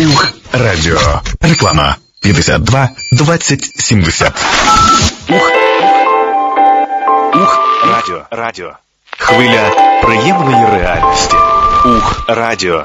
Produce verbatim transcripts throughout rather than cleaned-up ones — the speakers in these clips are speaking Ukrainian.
Ух, радіо. Реклама. п'ятдесят два двадцять сімдесят. Ух. Ух, радіо. Радіо. Хвиля приємної реальності. Ух, радіо.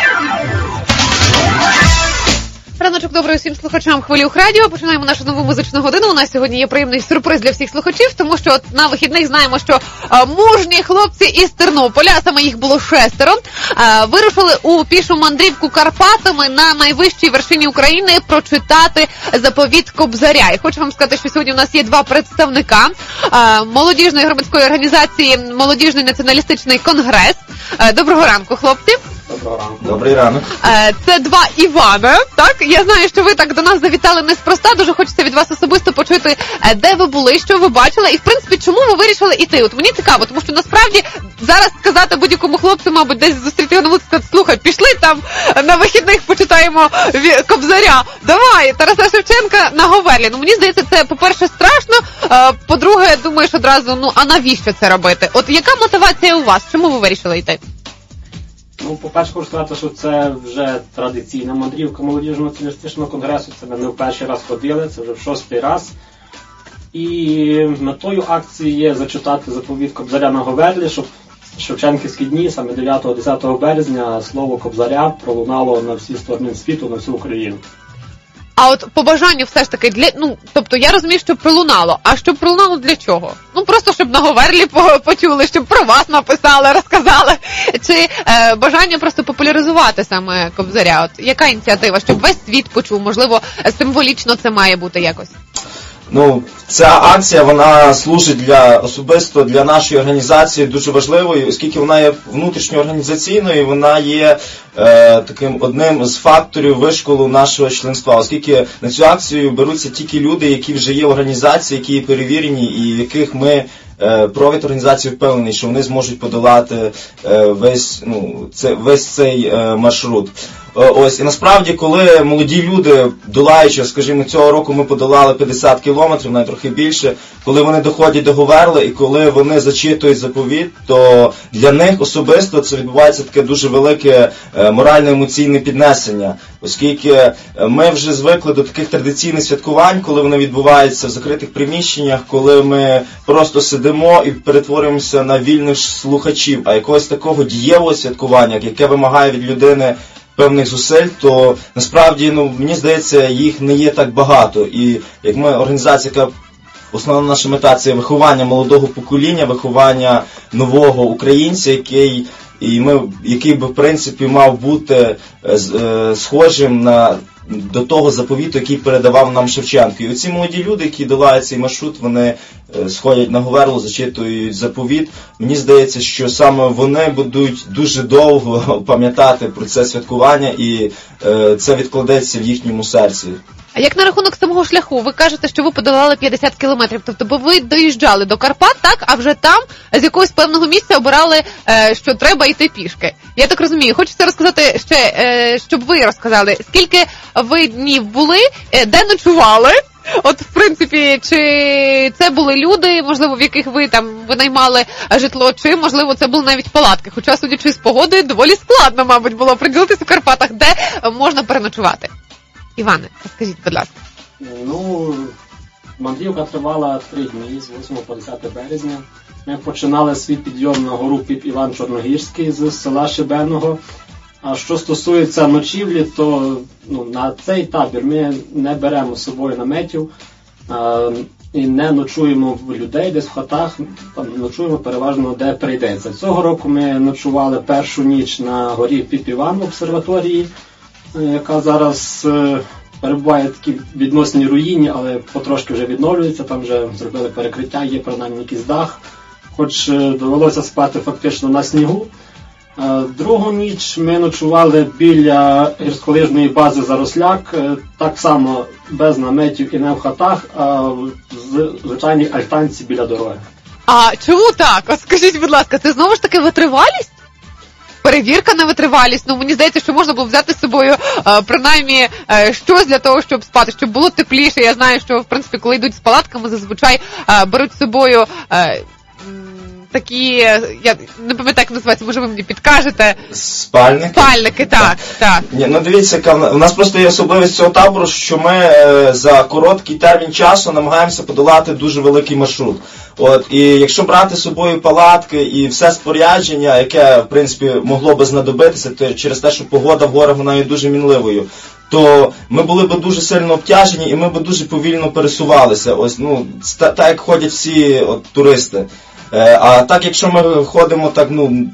Раночок добрий усім слухачам Хвилі Ух Радіо. Починаємо нашу нову музичну годину. У нас сьогодні є приємний сюрприз для всіх слухачів, тому що от на вихідних знаємо, що а, мужні хлопці із Тернополя, а саме їх було шестеро, а, вирушили у пішу мандрівку Карпатами на найвищій вершині України прочитати заповіт Кобзаря. І хочу вам сказати, що сьогодні у нас є два представника а, молодіжної громадської організації «Молодіжний націоналістичний конгрес». А, доброго ранку, хлопці. Доброго ранку. Добрий ранок. Це два Івана, так? Я знаю, що ви так до нас завітали неспроста. Дуже хочеться від вас особисто почути, де ви були, що ви бачили. І, в принципі, чому ви вирішили іти? От мені цікаво, тому що, насправді, зараз сказати будь-якому хлопцю, мабуть, десь зустріти його на вулиці, сказати, слухай, пішли там на вихідних почитаємо Кобзаря. Давай, Тараса Шевченка на Говерлі. Ну, мені здається, це, по-перше, страшно. По-друге, думаєш одразу, ну, а навіщо це робити? От яка мотивація у вас? Чому ви вирішили йти? Ну, по-перше, хочу сказати, що це вже традиційна мандрівка молодіжного націоналістичного конгресу. Це ми не в перший раз ходили, це вже в шостий раз. І метою акції є зачитати заповіт Кобзаря на Говерлі, щоб Шевченківські дні, саме дев'ятого-десятого березня, слово Кобзаря пролунало на всі сторони світу, на всю Україну. А от по бажанню все ж таки, для, ну, тобто я розумію, що пролунало. А щоб пролунало для чого? Ну, просто щоб на Говерлі почули, щоб про вас написали, розказали. Чи е, бажання просто популяризувати саме Кобзаря? От яка ініціатива? Щоб весь світ почув? Можливо, символічно це має бути якось? Ну, ця акція, вона служить для особисто для нашої організації дуже важливою, оскільки вона є внутрішньоорганізаційною, вона є е, таким одним з факторів вишколу нашого членства, оскільки на цю акцію беруться тільки люди, які вже є в організації, які є перевірені і в яких ми е, провід організації впевнений, що вони зможуть подолати е, весь, ну, це, весь цей е, маршрут. Ось, і насправді, коли молоді люди, долаючи, скажімо, цього року ми подолали п'ятдесят кілометрів, навіть трохи більше, коли вони доходять до Говерли і коли вони зачитують заповіт, то для них особисто це відбувається таке дуже велике морально-емоційне піднесення, оскільки ми вже звикли до таких традиційних святкувань, коли вони відбуваються в закритих приміщеннях, коли ми просто сидимо і перетворюємося на вільних слухачів, а якогось такого дієвого святкування, яке вимагає від людини певних зусиль, то насправді, ну, мені здається, їх не є так багато. І як ми організація, яка основна наша мета – це виховання молодого покоління, виховання нового українця, який, і ми, який би, в принципі, мав бути е, схожим на до того заповіту, який передавав нам Шевченко. І оці молоді люди, які долають цей маршрут, вони е, сходять на Говерлу, зачитують заповіт. Мені здається, що саме вони будуть дуже довго пам'ятати про це святкування, і е, це відкладеться в їхньому серці. А як на рахунок самого шляху? Ви кажете, що ви подолали п'ятдесят кілометрів, тобто бо ви доїжджали до Карпат, так, а вже там з якогось певного місця обирали, е, що треба йти пішки. Я так розумію. Хочеться розказати ще, е, щоб ви розказали, скільки ви днів були, е, де ночували? От, в принципі, чи це були люди, можливо, в яких ви там винаймали житло, чи, можливо, це були навіть палатки? Хоча, судячи з погодою, доволі складно, мабуть, було приділитися в Карпатах, де можна переночувати. Іване, розкажіть, будь ласка. Ну, мандрівка тривала три дні, з восьмого по десяте березня. Ми починали свій підйом на гору Піп Іван Чорногірський з села Шибеного. А що стосується ночівлі, то ну, на цей табір ми не беремо з собою наметів а, і не ночуємо в людей десь в хатах, там ночуємо переважно де прийдеться. Цього року ми ночували першу ніч на горі Піп Іван в обсерваторії, яка зараз е, перебуває в такій відносній руїні, але потрошки вже відновлюється, там вже зробили перекриття, є принаймні якийсь дах, хоч е, довелося спати фактично на снігу. Е, другу ніч ми ночували біля гірськолижної бази Заросляк, е, так само без наметів і не в хатах, а в звичайній альтанці біля дороги. А чому так? От скажіть, будь ласка, це знову ж таки витривалість? Перевірка на витривалість. Ну, мені здається, що можна було взяти з собою е, принаймні е, щось для того, щоб спати, щоб було тепліше. Я знаю, що, в принципі, коли йдуть з палатками, зазвичай е, беруть з собою е, такі, я не пам'ятаю, як називається, може ви мені підкажете. Спальники? Спальники, так, так. так. Ні, ну дивіться, яка у нас просто є особливість цього табору, що ми е, за короткий термін часу намагаємося подолати дуже великий маршрут. От, і якщо брати з собою палатки і все спорядження, яке, в принципі, могло би знадобитися, то через те, що погода в горах вона є дуже мінливою, то ми були б дуже сильно обтяжені і ми б дуже повільно пересувалися. Ось, ну, так як ходять всі от, туристи. Е, а так, якщо ми ходимо так, ну,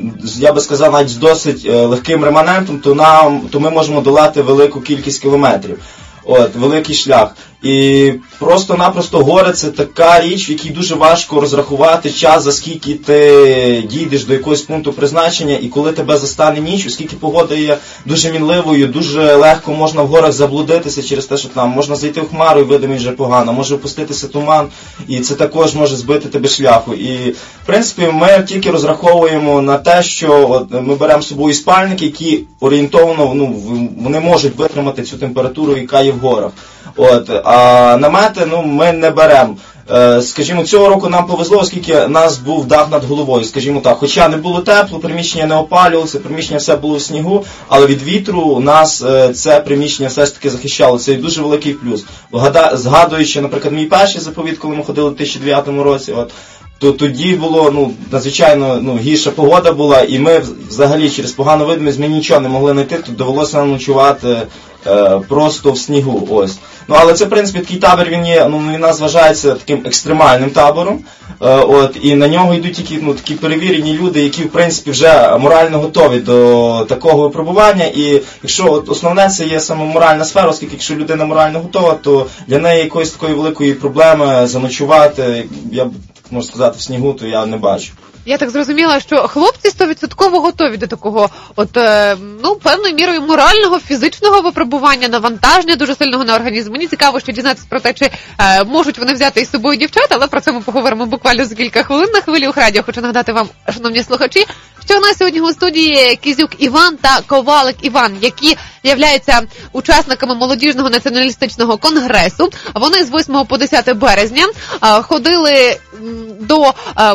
я би сказав, навіть з досить е, легким реманентом, то нам, то ми можемо долати велику кількість кілометрів. От, великий шлях. І просто-напросто гори – це така річ, в якій дуже важко розрахувати час, за скільки ти дійдеш до якогось пункту призначення, і коли тебе застане ніч, оскільки погода є дуже мінливою, дуже легко можна в горах заблудитися через те, що там можна зайти в хмару і видимість вже погано, може опуститися туман, і це також може збити тебе шляху. І, в принципі, ми тільки розраховуємо на те, що от, ми беремо з собою спальники, які орієнтовно, ну, вони можуть витримати цю температуру, яка є в горах. От, а намети, ну, ми не беремо. Е, скажімо, цього року нам повезло, оскільки нас був дах над головою, скажімо так. Хоча не було тепло, приміщення не опалювалося, приміщення все було в снігу, але від вітру у нас е, це приміщення все ж таки захищало. Це дуже великий плюс. Вгада, згадуючи, наприклад, мій перший заповіт, коли ми ходили в дві тисячі дев'ятому році, от, то тоді було, ну, надзвичайно, ну, гірша погода була, і ми взагалі через погану видимість ми нічого не могли знайти, тут довелося нам ночувати е, просто в снігу, ось. Ну, але це, в принципі, такий табір, він є, ну, він нас вважається таким екстремальним табором, е, от, і на нього йдуть тільки, ну, такі перевірені люди, які, в принципі, вже морально готові до такого випробування, і якщо от, основне це є саме моральна сфера, оскільки якщо людина морально готова, то для неї якоїсь такої великої проблеми заночувати, я б можу сказати, в снігу, то я не бачу. Я так зрозуміла, що хлопці сто відсотків готові до такого, от, е, ну, певною мірою морального, фізичного випробування, навантаження дуже сильного на організм. Мені цікаво, що дізнатися про те, чи е, можуть вони взяти із собою дівчат, але про це ми поговоримо буквально за кілька хвилин на Хвилі Укррадіо. Хочу нагадати вам, шановні слухачі, що у нас сьогодні у студії Кізюк Іван та Ковалик Іван, які являються учасниками молодіжного націоналістичного конгресу. Вони з восьмого по десяте березня е, ходили до е,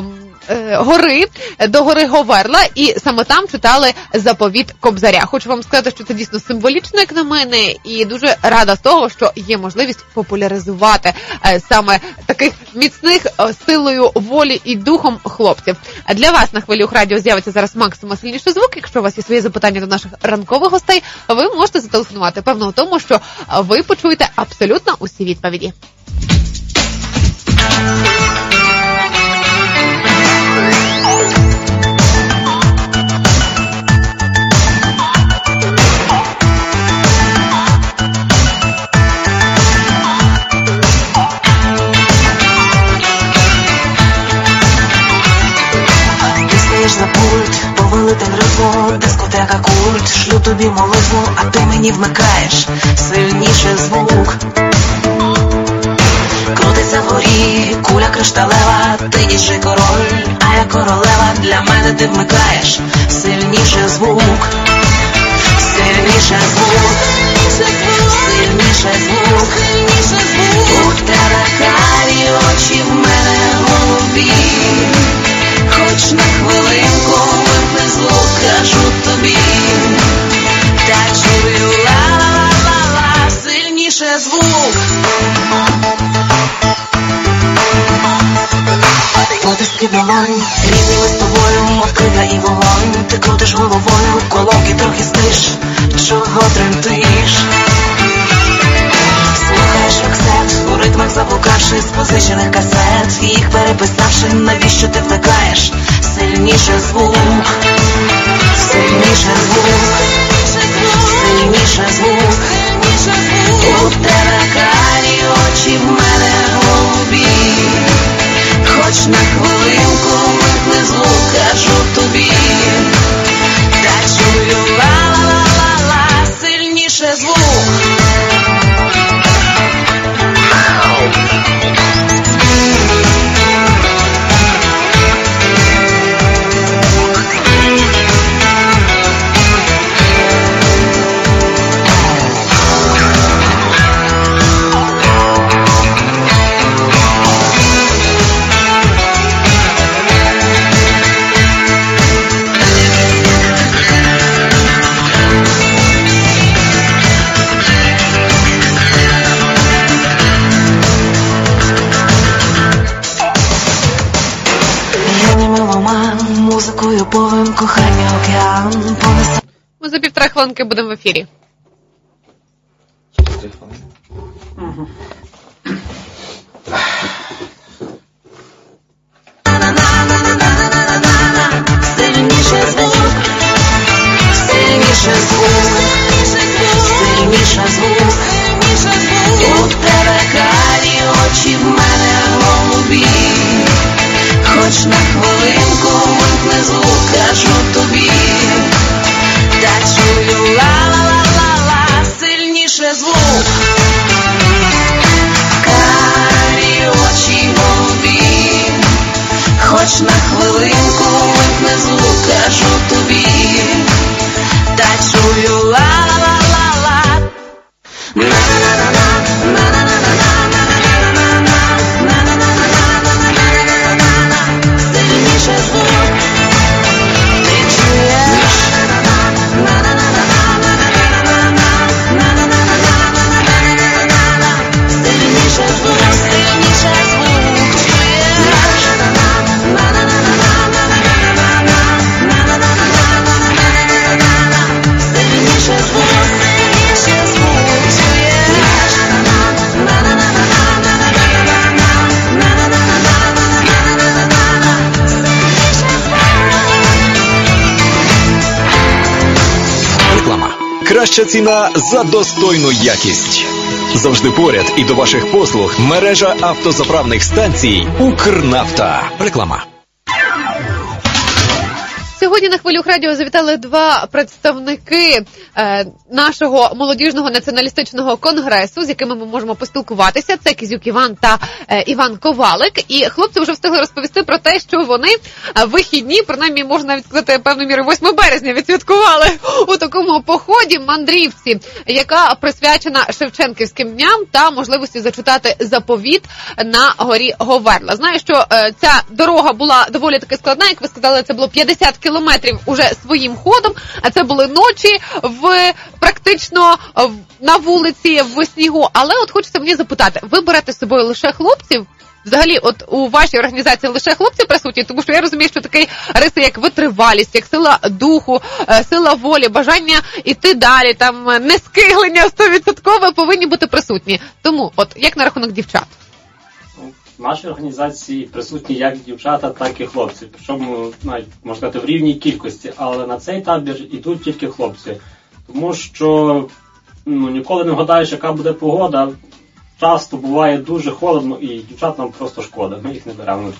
гори, до гори Говерла, і саме там читали заповіт Кобзаря. Хочу вам сказати, що це дійсно символічно, як на мене, і дуже рада з того, що є можливість популяризувати саме таких міцних силою волі і духом хлопців. Для вас на Хвилі Укррадіо з'явиться зараз максимум сильніший звук. Якщо у вас є свої запитання до наших ранкових гостей, ви можете зателефонувати. Певно в тому, що ви почуєте абсолютно усі відповіді. За пульт, повелитель ритму, дискотека культ, шлю тобі молитву, а ти мені вмикаєш сильніше звук. Крутиться вгорі, куля кришталева, ти діджей король, а я королева, для мене ти вмикаєш сильніше звук. Сильніше звук, сильніше звук, у тебе карі очі, в мене голубі. Хоч на хвилинку випни звук, кажу тобі, танцюю ла-ла-ла-ла, сильніше звук. Потиски долонь, рідні ми з тобою, мов крига і вогонь. Ти крутиш головою, колонки трохи стиш, чого тремтиш? Слухаєш роксет, у ритмах заблукавши з позичених касет, їх переписавши, навіщо ти вмикаєш сильніше звук, сильніше звук, сильніше звук, у тебе карі очі, в мене голубі. Хоч на хвилинку випни звук, кажу тобі, та чую ла-ла-ла-ла-ла, сильніше звук. кохання океан понесе. Ми за півтора хвилинки будемо в ефірі. Сильніше звук, сильніше звук, сильніше звук, у тебе карі очі, в мене голубі. Хоч на хвилинку вимкни звук, кажу тобі, та чую ла-ла-ла-ла-ла, сильніше звук. Карі очі голубі, хоч на хвилинку вимкни звук, кажу тобі, та чую ла-ла-ла-ла-ла. На-на-на-на-на, на-на-на-на-на, на-на-на-на-на, сильніше звук, ти чуєш? Сильніше звук, сильніше звук, чуєш? Сильніше звук, сильніше звук, чуєш? Реклама. Краща ціна за достойну якість. Завжди поряд і до ваших послуг мережа автозаправних станцій «Укрнафта». Реклама. Сьогодні на Хвилю Радіо завітали два представники е, нашого молодіжного націоналістичного конгресу, з якими ми можемо поспілкуватися. Це Кізюк Іван та е, Іван Ковалик. І хлопці вже встигли розповісти про те, що вони е, вихідні, принаймні можна навіть сказати, певною мірою восьмого березня відсвяткували у такому поході мандрівці, яка присвячена Шевченківським дням та можливості зачитати заповіт на горі Говерла. Знаю, що е, ця дорога була доволі таки складна, як ви сказали, це було п'ятдесят кілометрів. кілометрів уже своїм ходом, а це були ночі в практично в, на вулиці в снігу. Але от хочеться мені запитати, ви берете з собою лише хлопців? Взагалі, от у вашій організації лише хлопці присутні, тому що я розумію, що такі риси, як витривалість, як сила духу, сила волі, бажання іти далі, там нескиглення сто відсотків повинні бути присутні. Тому, от як на рахунок дівчат? В нашій організації присутні як дівчата, так і хлопці. Причому, навіть, можна сказати, в рівній кількості. Але на цей табір йдуть тільки хлопці. Тому що ну, ніколи не вгадаєш, яка буде погода. Часто буває дуже холодно, і дівчатам просто шкода. Ми їх не беремо.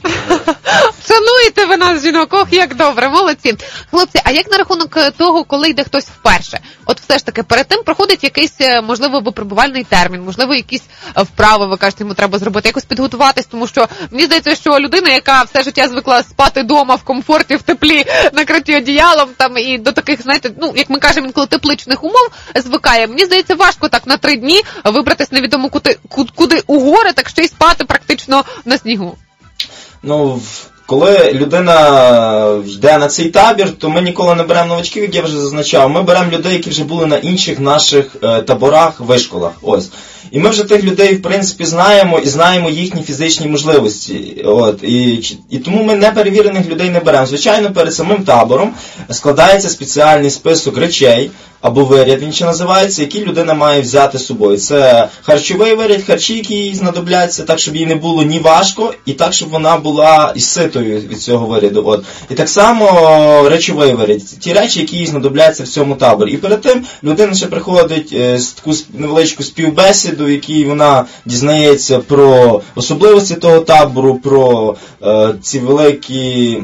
Шануєте ви нас, жінок, ох, як добре, молодці. Хлопці, а як на рахунок того, коли йде хтось вперше? От все ж таки, перед тим проходить якийсь, можливо, випробувальний термін, можливо, якісь вправи, ви кажете, йому треба зробити, якось підготуватись, тому що мені здається, що людина, яка все життя звикла спати вдома в комфорті, в теплі, накриті одіялом, там, і до таких, знаєте, ну, як ми кажемо, інколи тепличних умов звикає, мені здається, важко так на три дні вибратись невідомо куди, куди у гори, так ще й спати практично на снігу. Ну, коли людина йде на цей табір, то ми ніколи не беремо новачків, як я вже зазначав. Ми беремо людей, які вже були на інших наших е, таборах, вишколах. Ось. І ми вже тих людей, в принципі, знаємо і знаємо їхні фізичні можливості. От. І, і тому ми неперевірених людей не беремо. Звичайно, перед самим табором складається спеціальний список речей, або виряд, він ще називається, який людина має взяти з собою. Це харчовий виряд, харчі, які їй знадобляться, так, щоб їй не було ні важко, і так, щоб вона була і ситою від цього виряду. От. І так само речовий виряд, ті речі, які їй знадобляться в цьому таборі. І перед тим людина ще приходить е, з таку невеличку співбесіду, в якій вона дізнається про особливості того табору, про е, ці великі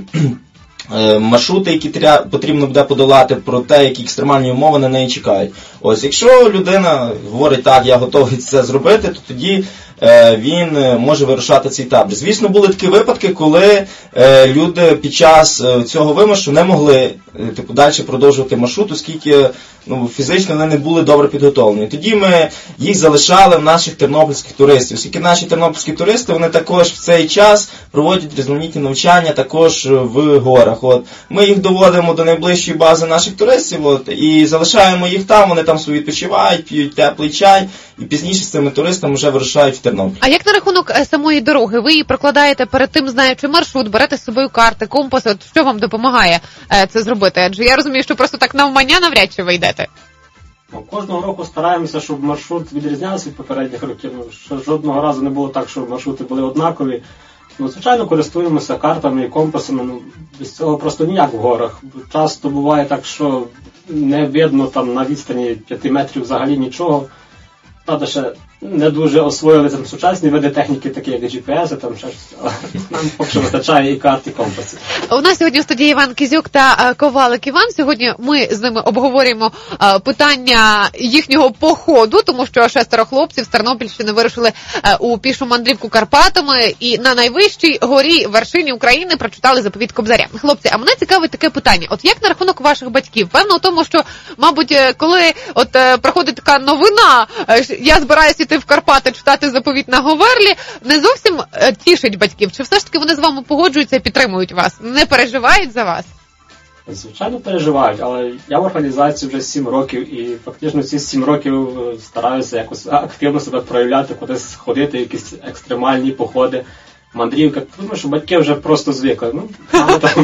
маршрути, які тря... потрібно буде подолати, про те, які екстремальні умови на неї чекають. Ось, якщо людина говорить, так, я готовий це зробити, то тоді е, він може вирушати цей табір. Звісно, були такі випадки, коли е, люди під час е, цього вимашу не могли е, типу, далі продовжувати маршрут, оскільки ну, фізично вони не були добре підготовлені. Тоді ми їх залишали в наших тернопільських туристів. Оскільки наші тернопільські туристи, вони також в цей час проводять різноманітні навчання також в горах. Карпатах. От. Ми їх доводимо до найближчої бази наших туристів, от, і залишаємо їх там, вони там собі відпочивають, п'ють теплий чай, і пізніше з цими туристами вже вирушають в Тернопіль. А як на рахунок е, самої дороги? Ви її прокладаєте перед тим, знаючи маршрут, берете з собою карти, компаси, от що вам допомагає е, це зробити? Адже я розумію, що просто так навмання навряд чи ви йдете. Ну, кожного року стараємося, щоб маршрут відрізнявся від попередніх років. Ну, що жодного разу не було так, щоб маршрути були однакові. Ну, звичайно, користуємося картами і компасами. Ну, без цього просто ніяк в горах. Часто буває так, що не видно там на відстані п'яти метрів взагалі нічого. Правда, ще не дуже освоїли там сучасні види техніки, такі як джі пі ес, там ще щось. Але нам поки що вистачає і карт, і компасів. У нас сьогодні у студії Іван Кізюк та е, Ковалик Іван. Сьогодні ми з ними обговорюємо е, питання їхнього походу, тому що шестеро хлопців з Тернопільщини вирушили е, у пішу мандрівку Карпатами і на найвищій горі вершині України прочитали заповідь Кобзаря. Хлопці, а мене цікавить таке питання. От як на рахунок ваших батьків? Певно у тому, що, мабуть, е, коли от е, проходить така новина, е, я збираюся йти в Карпати читати заповідь на Говерлі, не зовсім е, тішить батьків. Чи все ж таки вони з вами погоджуються і підтримують вас? Не переживають за вас? Звичайно, переживають, але я в організації вже сім років і фактично ці сім років стараюся якось активно себе проявляти, кудись ходити, якісь екстремальні походи, мандрівки. Думаю, що батьки вже просто звикли. Ну, мама там...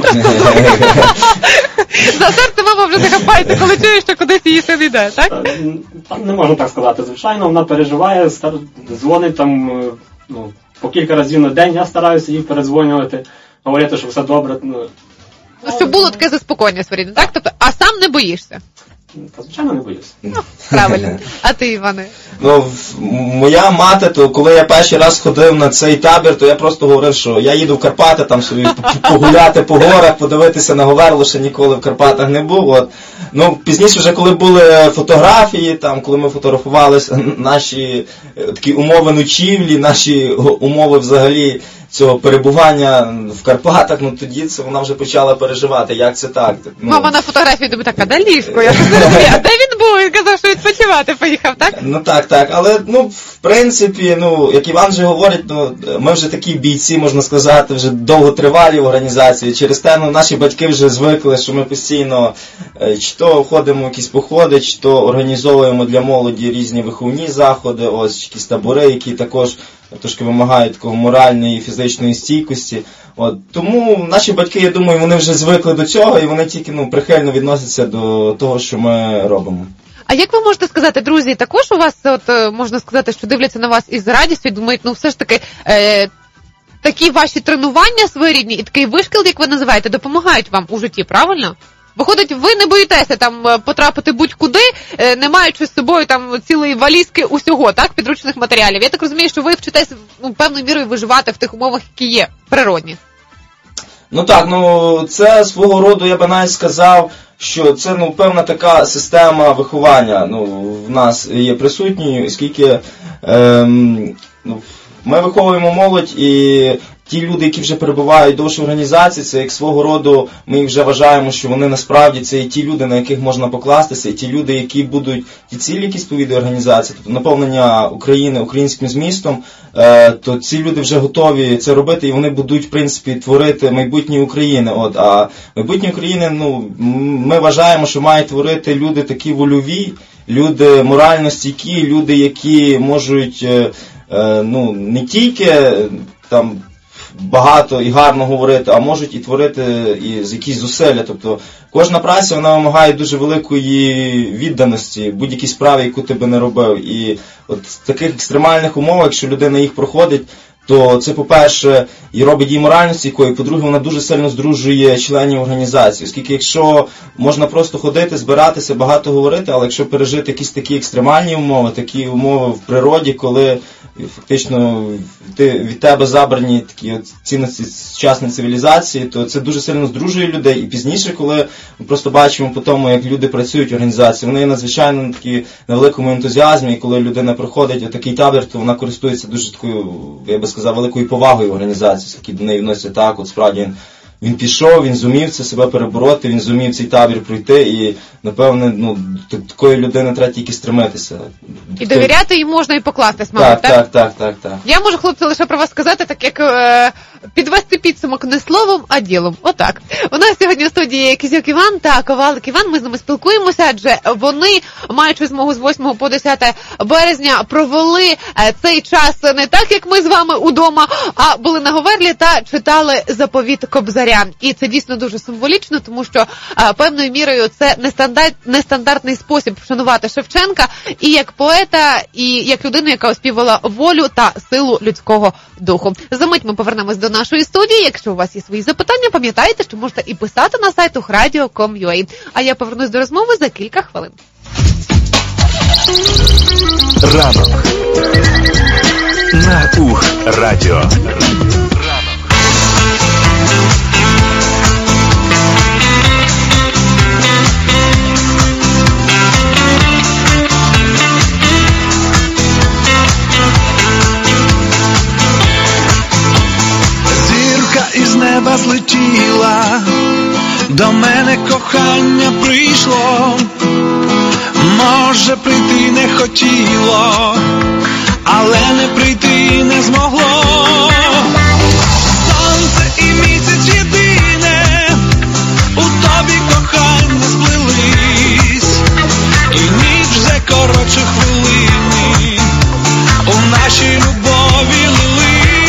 За серце мама вже не хапається, коли чує, що кудись її син йде, так? Там не можна так сказати. Звичайно, вона переживає, стар... дзвонить там, ну, по кілька разів на день, я стараюся їй передзвонювати, говорити, що все добре. Ну, Ну, щоб було таке заспокоєння своєрідне, так? Тобто, а сам не боїшся? та, звичайно, не боюся. Ну, правильно. А ти, Іване? Ну, в- моя мати, то коли я перший раз ходив на цей табір, то я просто говорив, що я їду в Карпати, там собі п- погуляти по горах, подивитися на Говерлу, ще ніколи в Карпатах не був. От. Ну, пізніше вже, коли були фотографії, там, коли ми фотографувалися, наші е, такі умови ночівлі, наші го- умови взагалі цього перебування в Карпатах, ну тоді це вона вже почала переживати, як це так. Ну, Мама на фотографії тобі така, да ліжко, я не розумію, а де він був? Він казав, що відпочивати поїхав, так? Ну так, так, але ну в принципі, ну як Іван вже говорить, ну ми вже такі бійці, можна сказати, вже довготривалі в організації. Через те, ну наші батьки вже звикли, що ми постійно е, чи то ходимо в якісь походи, чи то організовуємо для молоді різні виховні заходи, ось чи якісь табори, які також трошки вимагають такого моральної і фізичної стійкості. От тому наші батьки, я думаю, вони вже звикли до цього, і вони тільки ну прихильно відносяться до того, що ми робимо. А як ви можете сказати, друзі, також у вас, от е, можна сказати, що дивляться на вас із радістю і думають, ну все ж таки, е, такі ваші тренування своєрідні і такий вишкіл, як ви називаєте, допомагають вам у житті, правильно? Виходить, ви не боїтеся там е, потрапити будь-куди, е, не маючи з собою там цілої валізки усього, так, підручних матеріалів. Я так розумію, що ви вчитесь ну, певною мірою виживати в тих умовах, які є природні. Ну так, ну це свого роду, я би навіть сказав, що це ну певна така система виховання ну, в нас є присутньою, оскільки ем, ну, ми виховуємо молодь і ті люди, які вже перебувають довше в організації, це як свого роду, ми їх вже вважаємо, що вони насправді це і ті люди, на яких можна покластися, і ті люди, які будуть ті цілі, які сповідує організація, тобто наповнення України українським змістом, е, то ці люди вже готові це робити, і вони будуть, в принципі, творити майбутнє України. От, а майбутнє України, ну, ми вважаємо, що мають творити люди такі вольові, люди морально стійкі, люди, які можуть, е, е, ну, не тільки там багато і гарно говорити, а можуть і творити і з якісь зусилля. Тобто кожна праця, вона вимагає дуже великої відданості будь-якій справі, яку ти би не робив. І от в таких екстремальних умовах, якщо людина їх проходить, то це, по-перше, і робить їй морально стійкою, і, по-друге, вона дуже сильно здружує членів організації. Оскільки якщо можна просто ходити, збиратися, багато говорити, але якщо пережити якісь такі екстремальні умови, такі умови в природі, коли фактично ти, від тебе забрані такі от цінності сучасної цивілізації, то це дуже сильно здружує людей. І пізніше, коли ми просто бачимо по тому, як люди працюють в організації, вони є надзвичайно на такі на великому ентузіазмі, і коли людина приходить в такий табір, то вона користується дуже такою, я би сказав, великою повагою в організації, які до неї відносяться так, от справді він, він пішов, він зумів це себе перебороти, він зумів цей табір пройти, і, напевне, ну, до такої людини треба тільки стремитися. І довіряти їм можна і покластись, мабуть, так? так? Так, так, так, так. Я можу, хлопці, лише про вас сказати, так як е, підвести підсумок не словом, а ділом. Отак. У нас сьогодні в студії Кізяк Іван та Ковалик Іван. Ми з ними спілкуємося, адже вони, маючи змогу з восьмого по десяте березня, провели цей час не так, як ми з вами удома, а були на Говерлі та читали заповіт Кобзаря. І це дійсно дуже символічно, тому що а, певною мірою це нестандарт, нестандартний спосіб вшанувати Шевченка і як поета, і як людину, яка оспівала волю та силу людського духу. Замить ми повернемось до нашої студії. Якщо у вас є свої запитання, пам'ятайте, що можете і писати на сайт ухрадіо крапка ком крапка ю а. А я повернусь до розмови за кілька хвилин. Ранок на Ух Радіо. Зірка із неба злетіла, до мене кохання прийшло, може прийти не хотіло, але не прийти не змогло. Сонце і місяць єдине, у тобі кохання сплелись, і ніч вже коротше хвилини, у нашій любові лились.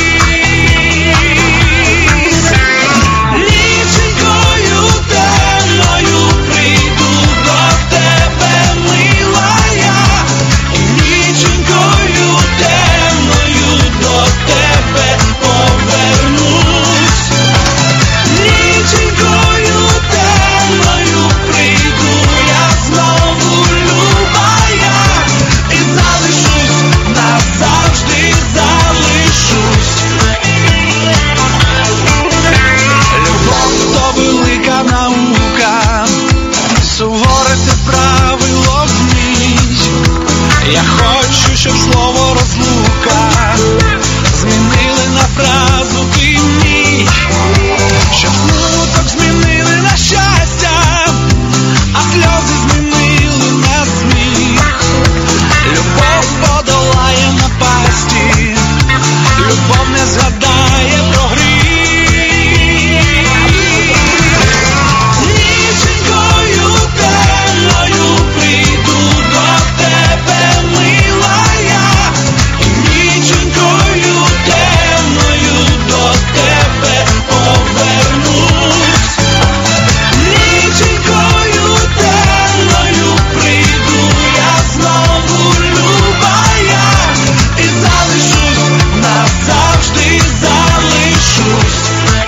Ніченькою темною прийду до тебе, милая, і ніченькою темною до тебе повернусь. Ніченькою темною прийду я знову, любая, і залишусь, назавжди залишусь. Любов то велика наука, суворе це правило змій. Я хочу, щоб слово розлука змінили на фразу ти мій, щоб смуток змінили на щастя, а сльози змінили на сміх. Любов подолає напасті, любов не згадає про гріх. Ніченькою темною прийду до тебе, милая, і ніченькою темною до тебе повернусь. Ніченькою темною прийду я знову, любая, і залишусь, назавжди залишусь.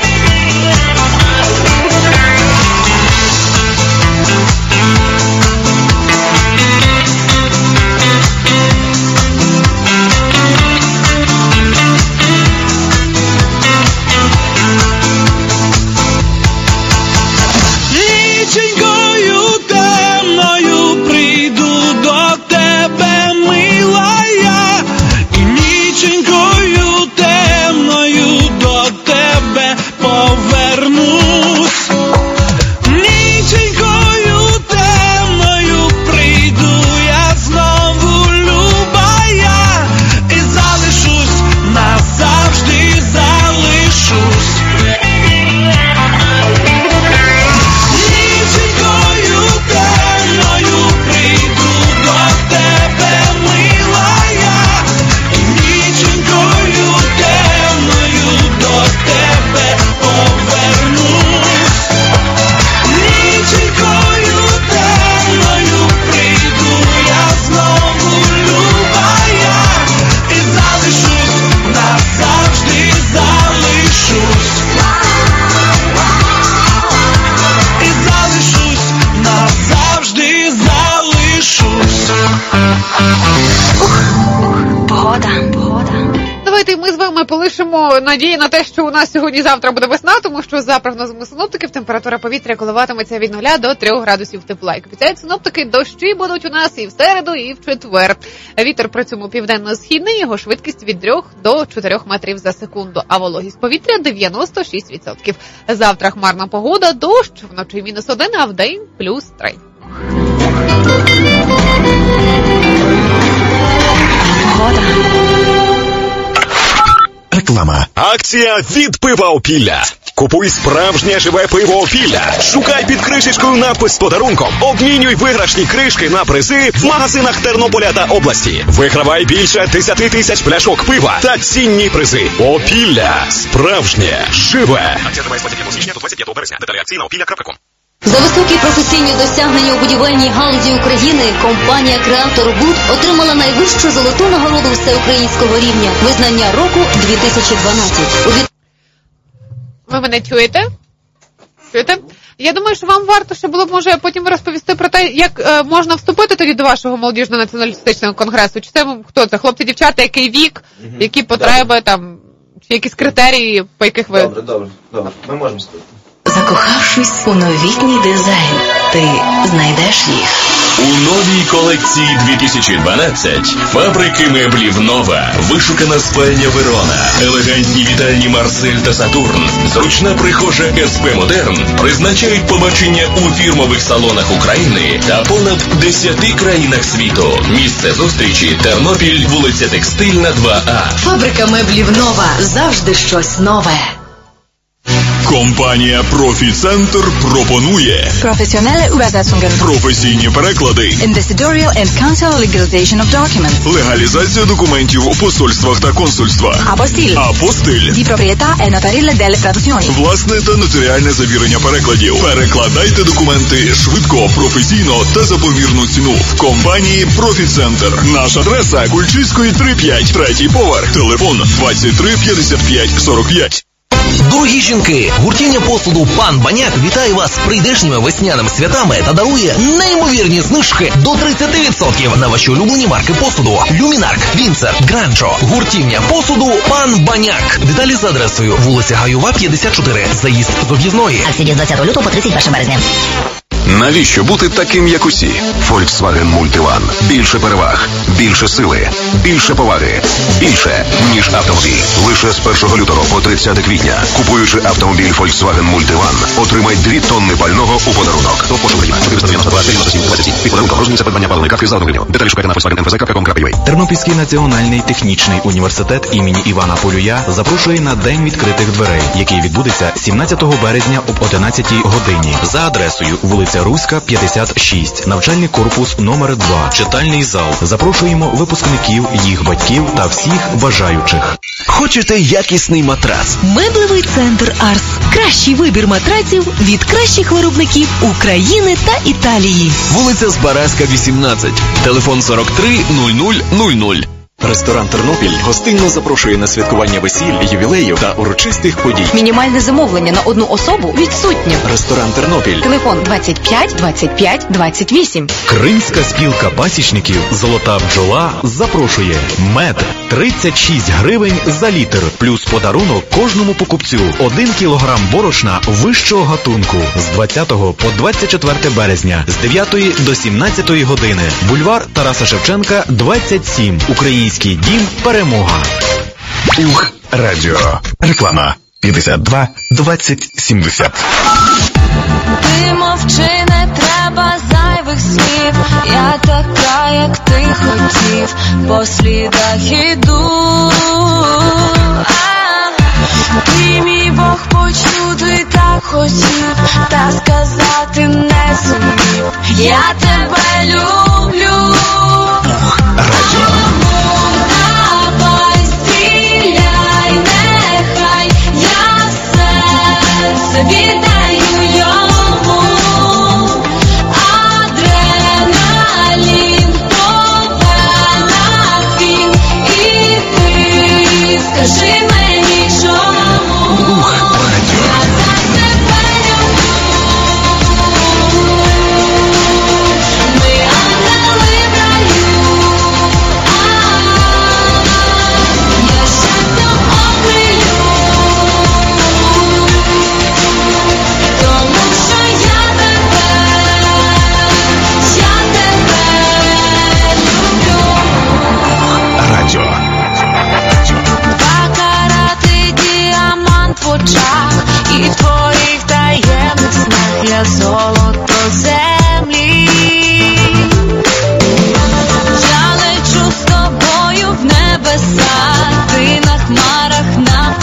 Ніченькою темною прийду до тебе, милая, і ніченькою темною до тебе повернусь. Ніченькою темною прийду я знову, любая, і залишусь, назавжди залишусь. Ніченькою темною прийду до тебе, милая, і ніченькою темною до тебе повернусь. Ніченькою темною прийду я знову, любая, і залишусь, назавжди залишусь. І залишусь, назавжди залишусь. Погода. Погода. Давайте ми з вами полишимо надії на те, що у нас сьогодні-завтра буде весна, тому що за прогнозами синоптиків температура повітря коливатиметься від нуля до трьох градусів тепла. Як обіцяють синоптики, дощі будуть у нас і в середу, і в четвер. Вітер при цьому південно-східний, його швидкість від трьох до чотирьох метрів за секунду, а вологість повітря дев'яносто шість відсотків. Завтра хмарна погода, дощ, вночі мінус один, а вдень плюс три. Погода. Реклама. Реклама. Акція від пива Опілля. Купуй справжнє живе пиво Опілля. Шукай під кришечкою напис з подарунком. Обмінюй виграшні кришки на призи в магазинах Тернополя та області. Вигравай більше десять тисяч пляшок пива та цінні призи. Опілля. Справжнє. Живе. Акція триває з двадцять п'ятого січня до двадцять п'ятого березня. Деталі акції на опілля крапка ком. За високі професійні досягнення у будівельній галузі України компанія «Креатор Буд» отримала найвищу золоту нагороду всеукраїнського рівня – визнання року дві тисячі дванадцять. У від... Ви мене чуєте? Чуєте? Я думаю, що вам варто ще було б, може, потім розповісти про те, як е, можна вступити тоді до вашого молодіжного націоналістичного конгресу. Чи це хто це? Хлопці, дівчата, який вік, угу. які потреби, добре. там, чи якісь критерії, по яких ви... Добре, добре, добре. Ми можемо сказати. Закохавшись у новітній дизайн, ти знайдеш їх. У новій колекції дві тисячі дванадцять фабрики меблів Нова, вишукана спальня Верона, елегантні вітальні Марсель та Сатурн, зручна прихожа ес пе Модерн призначають побачення у фірмових салонах України та понад десяти країнах світу. Місце зустрічі – Тернопіль, вулиця Текстильна, два А. Фабрика меблів Нова. Завжди щось нове. Компанія «Профі-центр» пропонує професіональні übersetzungen, професійні переклади, Ambassadorial and Council Legalization of Documents, легалізація документів у посольствах та консульствах, апостиль, апостиль, di proprietà e notarile delle traduzioni, власне та нотаріальне завірення перекладів. Перекладайте документи швидко, професійно та за помірну ціну в компанії «Профі-центр». Наша адреса – Кульчицької, три п'ять, третій поверх, телефон двадцять три п'ятдесят п'ять сорок п'ять. Дорогі жінки, гуртіння посуду «Пан Баняк» вітає вас з прийдешніми весняними святами та дарує неймовірні знижки до тридцять відсотків на ваші улюблені марки посуду. Люмінарк, Вінцер, Гранчо. Гуртіння посуду «Пан Баняк». Деталі за адресою вулиця Гаюва, п'ятдесят чотири. Заїзд з об'їзної. Акції з двадцятого лютого по тридцять перше березня. Навіщо бути таким, як усі? Volkswagen Multivan. Більше переваг, більше сили, більше поваги, більше, ніж автомобіль. Лише з першого лютого по тридцяте квітня, купуючи автомобіль Volkswagen Multivan, отримай дві тонни пального у подарунок. До пошуку чотириста дев'яносто два дев'яносто сім двадцять сім. Під подарунком розміця придбання паливної картки за одну гривню. Деталі шукайте на volkswagen ем еф зет крапка ком крапка ю а. Тернопільський національний технічний університет імені Івана Полюя запрошує на День відкритих дверей, який відбудеться сімнадцятого березня об одинадцятій годині. За адресою вулиця Руська, п'ятдесят шість. Навчальний корпус номер два. Читальний зал. Запрошуємо випускників, їх батьків та всіх бажаючих. Хочете якісний матрац? Меблевий центр Арс. Кращий вибір матраців від кращих виробників України та Італії. Вулиця Збаразька, вісімнадцять. Телефон сорок три нуль нуль нуль нуль. Ресторан «Тернопіль» гостинно запрошує на святкування весіль, ювілеїв та урочистих подій. Мінімальне замовлення на одну особу відсутнє. Ресторан «Тернопіль». Телефон двадцять п'ять двадцять п'ять двадцять вісім. Кримська спілка пасічників «Золота бджола» запрошує. Мед тридцять шість гривень за літр. Плюс подарунок кожному покупцю. Один кілограм борошна вищого гатунку. З двадцятого по двадцять четверте березня. З дев'ятої до сімнадцятої години. Бульвар Тараса Шевченка, двадцять сім. Український дім «Перемога». Ух, радіо. Реклама. п'ятдесят два двадцять сімдесят. Ти мовчи, не треба зайвих слів. Я така, як ти хотів, по слідах іду. Ти мій Бог почути так хотів, та сказати не зумів. Я тебе люблю. Ух, радіо. Давай стріляй, нехай я серце віддаю йому. Адреналін повела він, і ти скажи мені чому. Ух, радіо. Я так тебе люблю. Ми ангели в раю. Я щастям окрилю, тому що я тебе, я тебе люблю. Радіо. Покарати діамант в очах і в твоїх таємних снах я золото землі. Я лечу з тобою в небеса, ти на хмарах на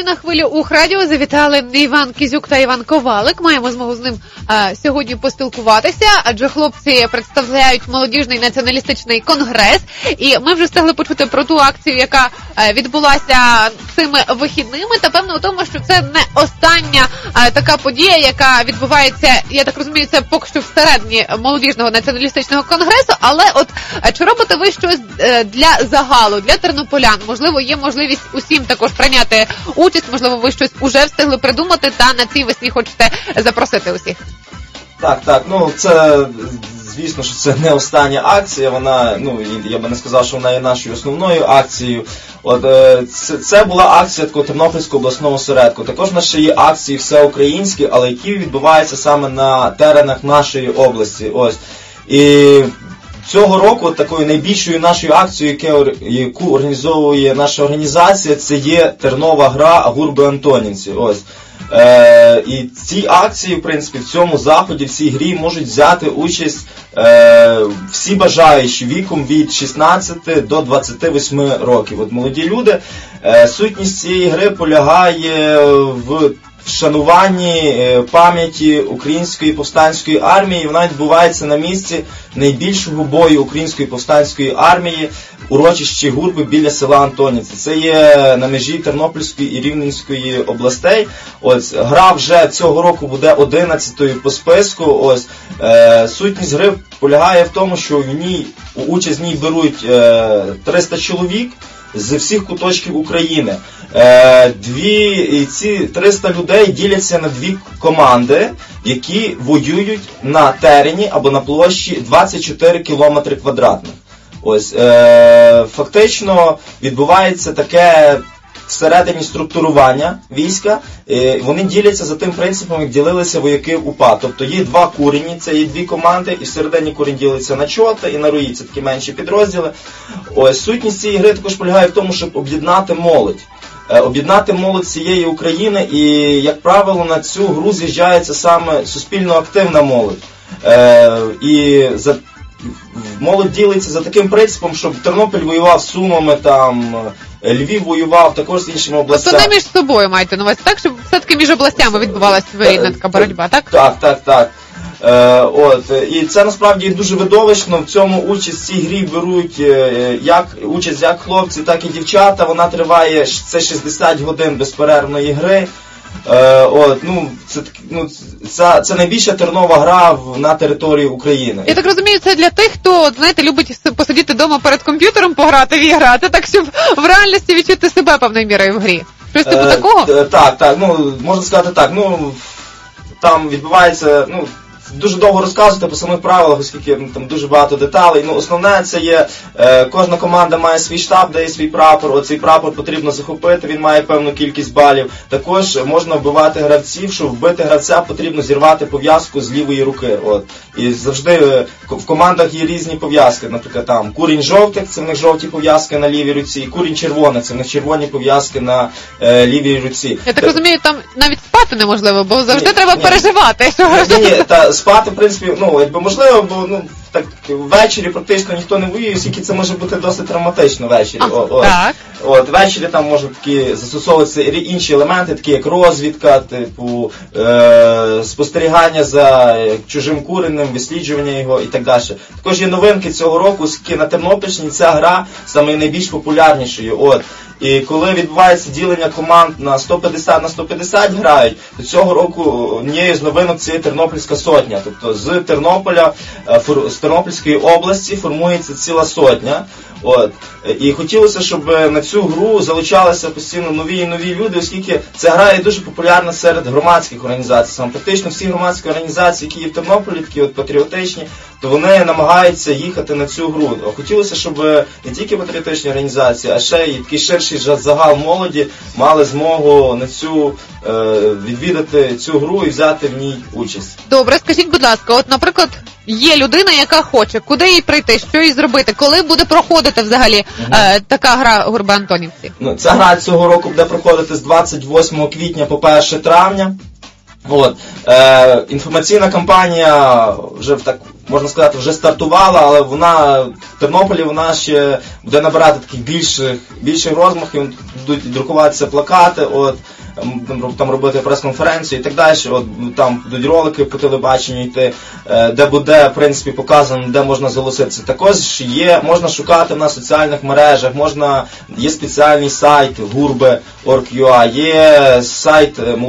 на хвилі Ухрадіо завітали Іван Кізюк та Іван Ковалик. Маємо змогу з ним а, сьогодні поспілкуватися, адже хлопці представляють молодіжний націоналістичний конгрес. І ми вже встигли почути про ту акцію, яка а, відбулася цими вихідними. Та певно у тому, що це не остання а, така подія, яка відбувається, я так розумію, це поки що всередині молодіжного націоналістичного конгресу. Але от а, чи робите ви щось а, для загалу, для тернополян? Можливо, є можливість усім також прийняти участь, можливо, ви щось уже встигли придумати та на цій весні хочете запросити усіх? Так, так, ну це, звісно, що це не остання акція, вона, ну, я би не сказав, що вона є нашою основною акцією. От, це, це була акція такого Тернопільського обласного осередку. Також в нас ще є акції всеукраїнські, але які відбуваються саме на теренах нашої області. Ось. І цього року такою найбільшою нашою акцією, яку організовує наша організація, це є тернова гра Гурби Антонівці. Ось. Е, і ці акції, в принципі, в цьому заході, в цій грі можуть взяти участь е, всі бажаючі віком від шістнадцяти до двадцяти восьми років. От молоді люди. Е, сутність цієї гри полягає в вшануванні пам'яті Української повстанської армії. Вона відбувається на місці найбільшого бою Української повстанської армії, урочищі Гурби біля села Антонівці. Це є на межі Тернопільської і Рівненської областей. Ось, гра вже цього року буде одинадцятою по списку. Ось, е, сутність гри полягає в тому, що в ній, участь в ній беруть е, триста чоловік з всіх куточків України. Е, дві, і ці триста людей діляться на дві команди, які воюють на терені або на площі двадцять чотири кілометри квадратних. Ось, е, фактично відбувається таке всередині структурування війська. Е, вони діляться за тим принципом, як ділилися вояки в УПА. Тобто є два курені, це є дві команди, і всередині курень ділиться на чота і на руї, це такі менші підрозділи. Ось, сутність цієї гри також полягає в тому, щоб об'єднати молодь. Е, об'єднати молодь цієї України, і, як правило, на цю гру з'їжджається саме суспільно активна молодь. Е, і за молодь ділиться за таким принципом, щоб Тернопіль воював з Сумами, там, Львів воював, також з іншими областями. Тобто не між собою маєте на увазі, так? Щоб все-таки між областями відбувалася своєрідна така боротьба, так? Так, так, так. Е, от, і це насправді дуже видовищно. В цьому участь в цій грі беруть е, як, участь як хлопці, так і дівчата. Вона триває, це шістдесят годин безперервної гри. Е, от, ну, це, ну, це, це найбільша тернова гра в, на території України. Я так розумію, це для тих, хто, знаєте, любить посидіти вдома перед комп'ютером, пограти в ігри, а це так, щоб в реальності відчути себе певною мірою в грі. Щось типу е, такого? Т, так, так, ну, можна сказати так, ну, там відбувається, ну, дуже довго розказувати по самих правилах, оскільки ну, там дуже багато деталей. Ну, основне це є, е, кожна команда має свій штаб, де є свій прапор. Оцей прапор потрібно захопити, він має певну кількість балів. Також можна вбивати гравців, щоб вбити гравця потрібно зірвати пов'язку з лівої руки. От. І завжди е, в командах є різні пов'язки. Наприклад, там курінь жовтих, це в них жовті пов'язки на лівій руці, і курінь червоних, це в них червоні пов'язки на е, лівій руці. Я так розумію, там навіть спати неможливо, бо завжди ні, треба ні, переживати. Що... Ні, ні, та спати, в принципі, ну, якби можливо, бо, ну, так, ввечері практично ніхто не воює, оскільки це може бути досить травматично ввечері. А, о, так. От, ввечері там можуть такі застосовуватися інші елементи, такі як розвідка, типу, е, спостерігання за чужим куреним, висліджування його і так далі. Також є новинки цього року, оскільки на Тернопільщині ця гра саме найбільш популярнішою. От. І коли відбувається ділення команд на сто п'ятдесят на сто п'ятдесят грають, то цього року однією з новинок це є Тернопільська сотня. Тобто з Тернополя, з Тернопільської області формується ціла сотня. От. І хотілося, щоб на цю гру залучалися постійно нові і нові люди, оскільки ця гра є дуже популярна серед громадських організацій. Саме практично всі громадські організації, які є в Тернополі, такі от патріотичні, то вони намагаються їхати на цю гру. Хотілося, щоб не тільки патріотичні організації, а ще й такий ширший загал молоді мали змогу на цю е, відвідати цю гру і взяти в ній участь. Добре, скажіть, будь ласка, от, наприклад, є людина, яка хоче, куди їй прийти, що їй зробити, коли буде проходити взагалі угу. е, така гра Гурби Антонівці? Ну, ця гра цього року буде проходити з двадцять восьмого квітня по перше травня. От. Е, інформаційна кампанія вже так, можна сказати, вже стартувала, але вона в Тернополі вона ще буде набирати таких більших, більших розмахів, будуть друкуватися плакати. От. м, там робити прес-конференцію і так далі. От там будуть ролики по телебаченню йти, е, де буде, в принципі, показано, де можна зголоситися. Також є, можна шукати на соціальних мережах, можна, є спеціальний сайт гурби крапка орг крапка ю а, є сайт е,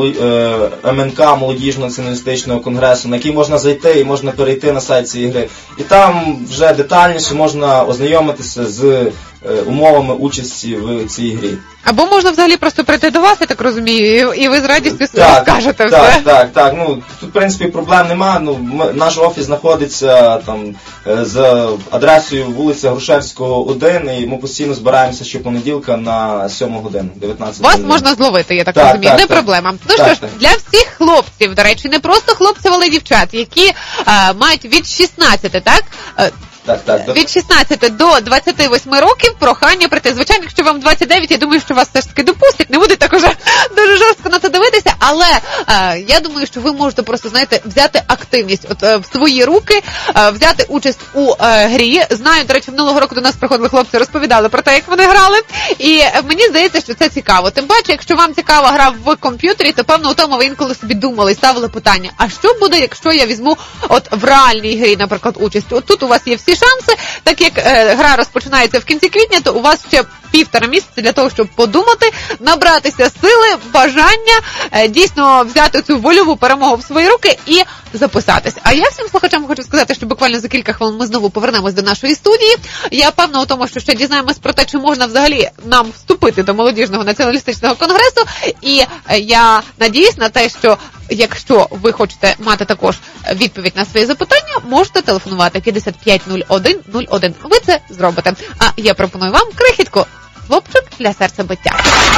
ем ен ка, Молодіжного націоналістичного конгресу, на який можна зайти і можна перейти на сайт цієї гри. І там вже детальніше можна ознайомитися з е, умовами участі в цій грі. Або можна взагалі просто прийти до вас, я так розумію, і ви з радістю Так, розкажете все. Так, так, так. Ну, тут, в принципі, проблем немає. Ну, ми, наш офіс знаходиться там е, за адресою вулиця Грушевського, один, і ми постійно збираємося щопонеділка на сьому годину, дев'ятнадцята. Вас можна зловити, я так, Так, розумію, так, не так. проблема. Ну Так, що ж, так. для всіх хлопців, до речі, не просто хлопців, але й дівчат, які а, мають від шістнадцяти, так? Е, Так, так. Від шістнадцяти до двадцяти восьми років прохання прийти. Звичайно, якщо вам двадцять дев'ять, я думаю, що вас все ж таки допустять, не буде так уже дуже жорстко на це дивитися, але е, я думаю, що ви можете просто, знаєте, взяти активність от, е, в свої руки, е, взяти участь у е, грі. Знаю, до речі, минулого року до нас приходили хлопці, розповідали про те, як вони грали, і е, мені здається, що це цікаво. Тим паче, якщо вам цікава гра в комп'ютері, то, певно, у тому ви інколи собі думали і ставили питання, а що буде, якщо я візьму от в реальній грі, наприклад, участь? От тут у вас є всі шанси, так як е, гра розпочинається в кінці квітня, то у вас ще півтора місяця для того, щоб подумати, набратися сили, бажання, е, дійсно взяти цю вольову перемогу в свої руки і записатись. А я всім слухачам хочу сказати, що буквально за кілька хвилин ми знову повернемось до нашої студії. Я певна у тому, що ще дізнаємось про те, чи можна взагалі нам вступити до Молодіжного націоналістичного конгресу. І е, я надіюсь на те, що якщо ви хочете мати також відповідь на свої запитання, можете телефонувати п'ятдесят п'ять нуль один нуль один. Ви це зробите. А я пропоную вам крихітку хлопчик для серцебиття.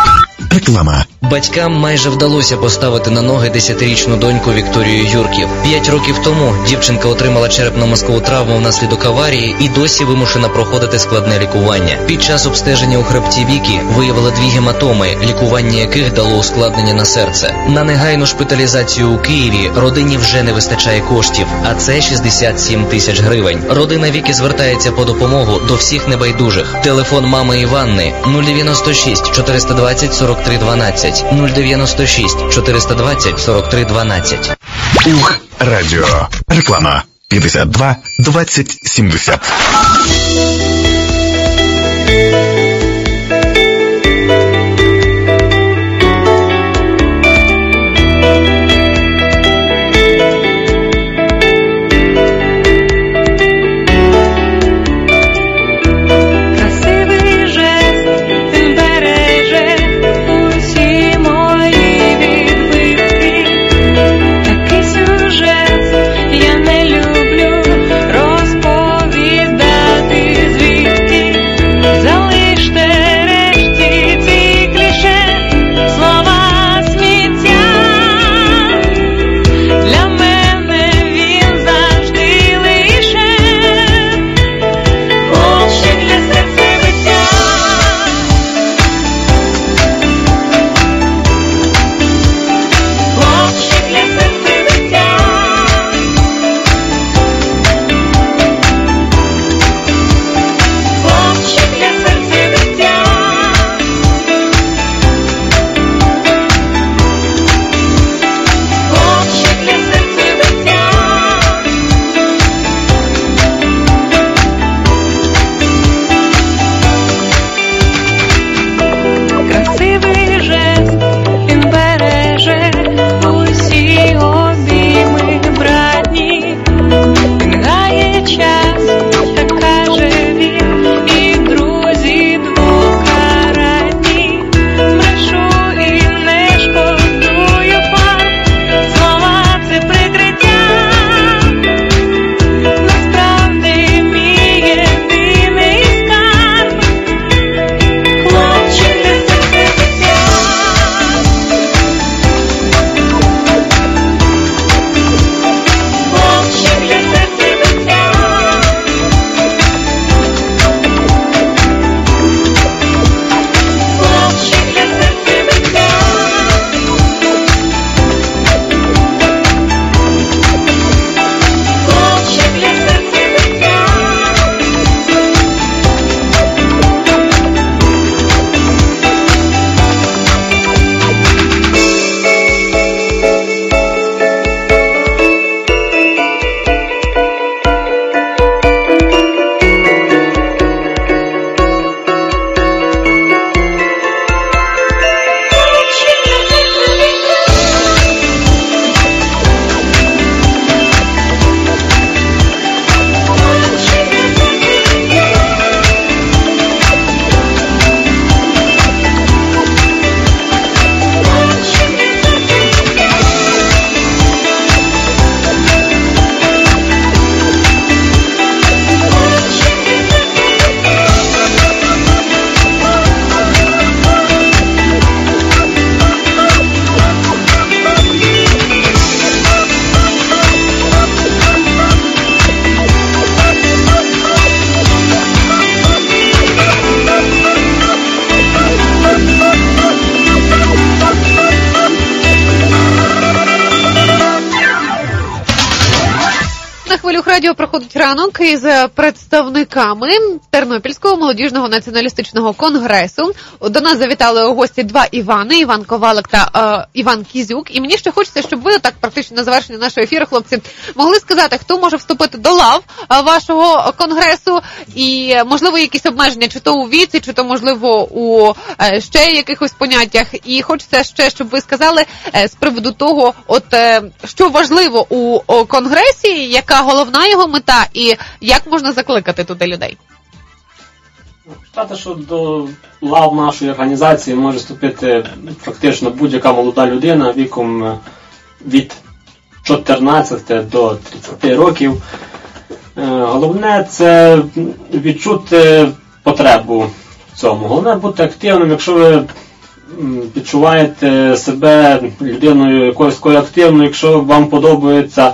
Реклама. Батькам майже вдалося поставити на ноги десятирічну доньку Вікторію Юрків. П'ять років тому дівчинка отримала черепно-мозкову травму внаслідок аварії і досі вимушена проходити складне лікування. Під час обстеження у хребті Вікі виявили дві гематоми, лікування яких дало ускладнення на серце. На негайну шпиталізацію у Києві родині вже не вистачає коштів, а це шістдесят сім тисяч гривень. Родина Віки звертається по допомогу до всіх небайдужих. Телефон мами Іванни нуль дев'яносто шість чотириста двадцять сорок три дванадцять, нуль дев'яносто шість чотириста двадцять сорок три дванадцять. Ух, радіо. Реклама. п'ятдесят два двадцять сімдесят. Красивий жест, він береже усі мої відбитки. Такий сюжет я не люблю розповідати, звідки на хвилях радіо проходить ранок із представниками Тернопільського молодіжного націоналістичного конгресу. До нас завітали у гості два Івани, Іван Ковалик та е, Іван Кізюк. І мені ще хочеться, щоб ви так практично на завершення нашого ефіру, хлопці, могли сказати, хто може вступити до лав е, вашого конгресу і, можливо, якісь обмеження, чи то у віці, чи то, можливо, у е, ще якихось поняттях. І хочеться ще, щоб ви сказали е, з приводу того, от е, що важливо у о, конгресі, яка головна його мета і як можна закликати туди людей? Сказати, що до лав нашої організації може вступити фактично будь-яка молода людина віком від чотирнадцяти до тридцяти років. Головне – це відчути потребу в цьому. Головне – бути активним. Якщо ви відчуваєте себе людиною якоюсь такою активною, якщо вам подобаються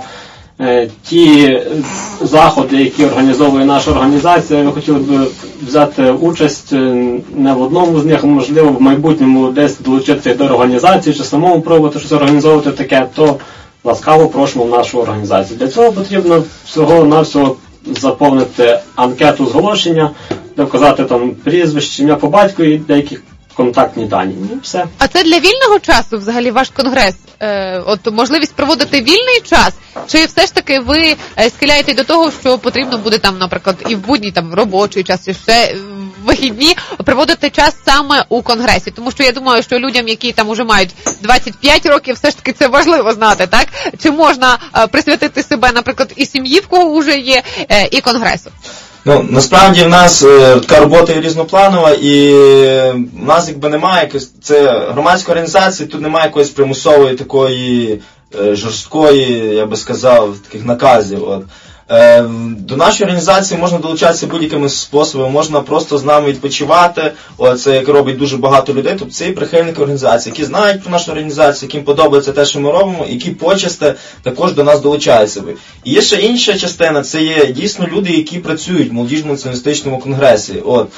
ті заходи, які організовує наша організація, ви хотіли б взяти участь не в одному з них, а можливо в майбутньому десь долучитися до організації чи самому пробувати щось організовувати таке, то ласкаво просимо в нашу організацію. Для цього потрібно всього-навсього заповнити анкету зголошення, де вказати там прізвище, ім'я по батькові і деяких контактні дані. І все. А це для вільного часу взагалі ваш конгрес? Е, от можливість проводити вільний час? Чи все ж таки ви е, схиляєте до того, що потрібно буде там, наприклад, і в будній там робочий час, і ще в вихідні проводити час саме у конгресі? Тому що я думаю, що людям, які там уже мають двадцять п'ять років, все ж таки це важливо знати, так? Чи можна е, присвятити себе, наприклад, і сім'ї, в кого вже є, е, і конгресу? Ну, насправді в нас е, така робота є різнопланова, і в нас якби немає якось, це громадська організація, тут немає якоїсь примусової такої е, жорсткої, я би сказав, таких наказів. От. Е, до нашої організації можна долучатися будь-якими способами, можна просто з нами відпочивати, О, це як робить дуже багато людей, тобто це і прихильники організації, які знають про нашу організацію, яким подобається те, що ми робимо, які почасти також до нас долучаються. І є ще інша частина, це є дійсно люди, які працюють в молодіжному націоналістичному конгресі. От.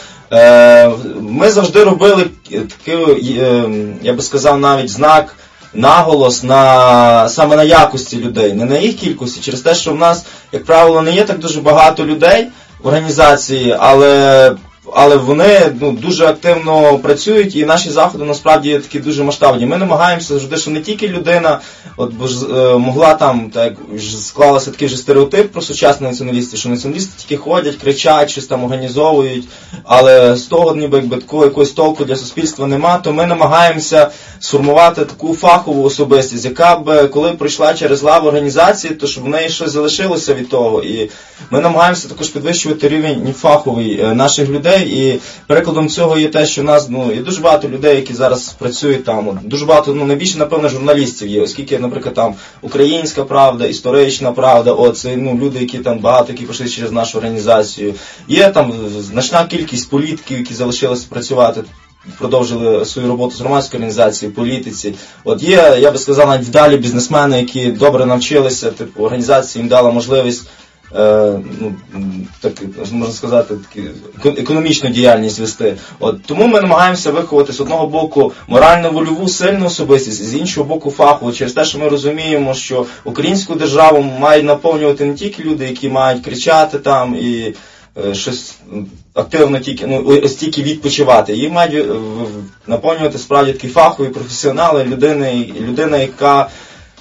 Е, ми завжди робили такий, е, я би сказав, навіть знак, наголос на саме на якості людей, не на їх кількості, через те, що в нас, як правило, не є так дуже багато людей в організації, але, але вони ну, дуже активно працюють, і наші заходи насправді є такі дуже масштабні. Ми намагаємося завжди, що не тільки людина от, бо ж, е, могла там, так склалося такий вже стереотип про сучасних націоналістів, що націоналісти тільки ходять, кричать, щось там організовують, але з того ніби якби такого якогось толку для суспільства нема, то ми намагаємося сформувати таку фахову особистість, яка б, коли пройшла через лаву організації, то щоб в неї щось залишилося від того. І ми намагаємося також підвищувати рівень фаховий наших людей, і прикладом цього є те, що в нас ну, є дуже багато людей, які зараз працюють там, от, дуже багато, ну найбільше, напевно, журналістів є, оскільки, наприклад, там Українська правда, Історична правда, от, це ну, люди, які там багато, які пройшли через нашу організацію. Є там значна кількість політиків, які залишилися працювати, продовжили свою роботу з громадською організацією, політиці. От є, я би сказав, навіть вдалі бізнесмени, які добре навчилися, типу, організація їм дала можливість, е, ну, так, можна сказати, такі, економічну діяльність вести. От, тому ми намагаємося виховати з одного боку морально-вольову, сильну особистість, з іншого боку фахову, через те, що ми розуміємо, що українську державу мають наповнювати не тільки люди, які мають кричати там і щось активно тільки, ну, стільки відпочивати. Її мають наповнювати справді такі фахові професіонали, людини, людина, яка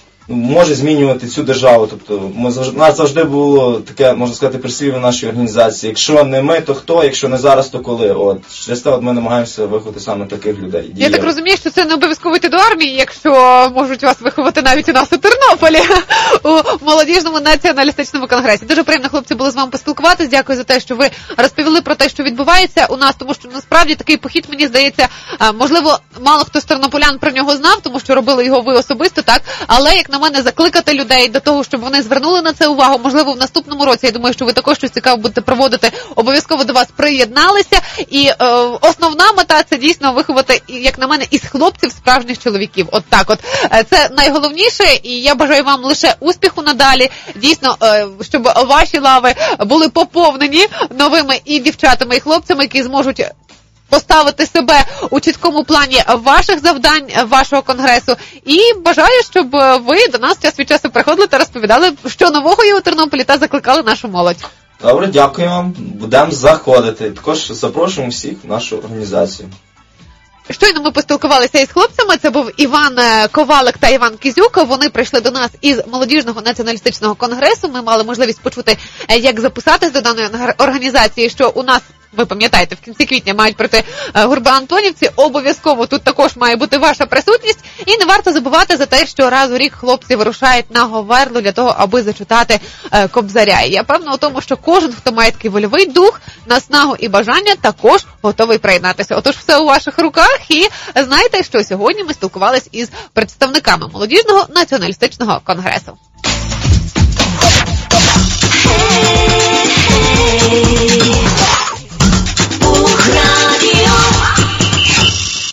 може змінювати цю державу. Тобто ми завжди, у нас завжди було таке, можна сказати, прислів'я нашої організації. Якщо не ми, то хто? Якщо не зараз, то коли? От. Через те от ми намагаємося виховати саме таких людей. Я Діє. так розумію, що це не обов'язково йти до армії, якщо можуть вас виховати навіть у нас у Тернополі, у молодіжному націоналістичному конгресі. Дуже приємно, хлопці, було з вами поспілкуватися. Дякую за те, що ви розповіли про те, що відбувається у нас, тому що насправді такий похід, мені здається, можливо, мало хто з тернополян про нього знав, тому що робили його ви особисто, так? Але, як на мене, закликати людей до того, щоб вони звернули на це увагу. Можливо, в наступному році, я думаю, що ви також щось цікаве будете проводити, обов'язково до вас приєдналися. І е, основна мета – це дійсно виховати, як на мене, із хлопців справжніх чоловіків. От так от. Це найголовніше, і я бажаю вам лише успіху надалі. Дійсно, е, щоб ваші лави були поповнені новими і дівчатами, і хлопцями, які зможуть поставити себе у чіткому плані ваших завдань, вашого конгресу. І бажаю, щоб ви до нас час від часу приходили та розповідали, що нового є у Тернополі, та закликали нашу молодь. Добре, дякую вам. Будемо заходити. Також запрошуємо всіх в нашу організацію. Щойно ми поспілкувалися із хлопцями, це був Іван Ковалик та Іван Кізюк. Вони прийшли до нас із молодіжного націоналістичного конгресу. Ми мали можливість почути, як записатись до даної організації, що у нас, ви пам'ятаєте, в кінці квітня мають пройти гурби Антонівці. Обов'язково тут також має бути ваша присутність. І не варто забувати за те, що раз у рік хлопці вирушають на Говерлу для того, аби зачитати е, Кобзаря. І я певна у тому, що кожен, хто має такий вольовий дух, наснагу і бажання, також готовий приєднатися. Отож, все у ваших руках. І знаєте, що сьогодні ми спілкувалися із представниками молодіжного націоналістичного конгресу.